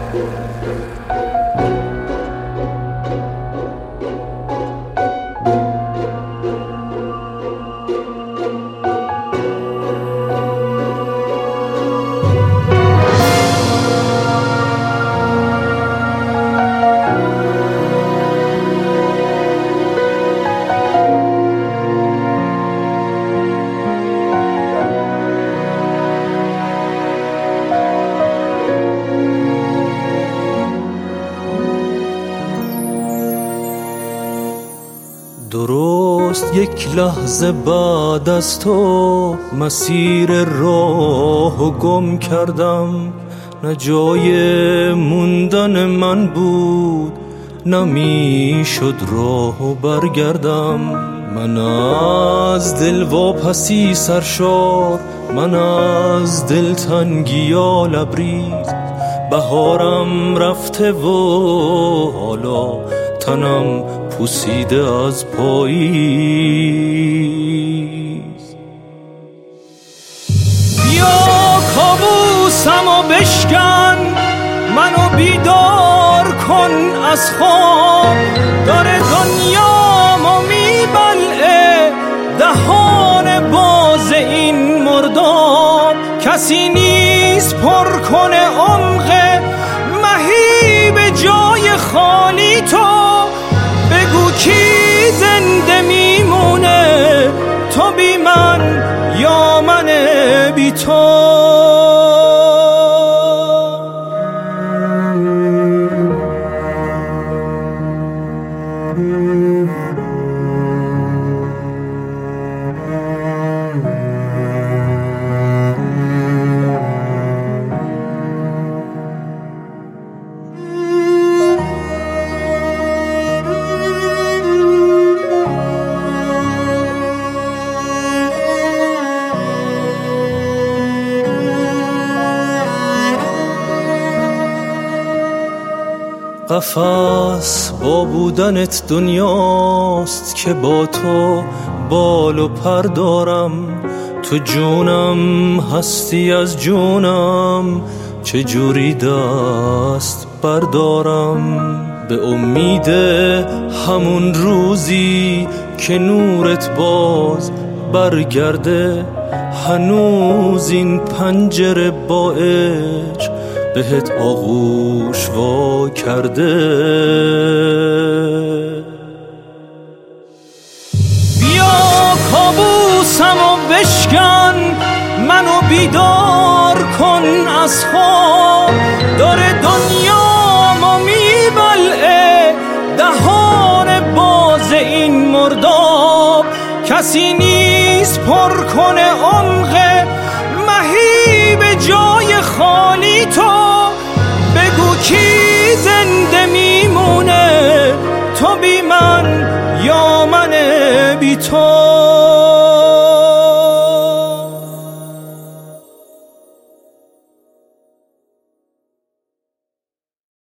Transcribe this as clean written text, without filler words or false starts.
درست یک لحظه بعد از تو مسیر راهو گم کردم، نه جای موندن من بود نه میشد راهو برگردم. من از دل واپسی سرشار، من از دلتنگیا لبریز، بهارم رفته و حالا تنم پوسیده از پاییز. بیا کابوسمو بشکن، منو بیدار کن از خواب، داره دنیامو میبلعه دهان باز این مرداب. کسی نیست پر کنه عمق مهیب جای خالی تو، بگو کی زنده میمونه، تو بی من یا من بی تو. قفس با بودنت دنیاست که با تو بال و پر دارم، تو جونم هستی از جونم، چجوری دست بردارم؟ به امید همون روزی که نورت باز برگرده، هنوز این پنجره با عشق بهت آغوش وا کرده. بیا کابوسمو بشکن، منو بیدار کن از خواب، داره دنیامو میبلعه دهان باز این مرداب. کسی نیست پر کنه عمق مهیب جای خالی تو، بگو کی زنده میمونه، تو بی من یا من بی تو.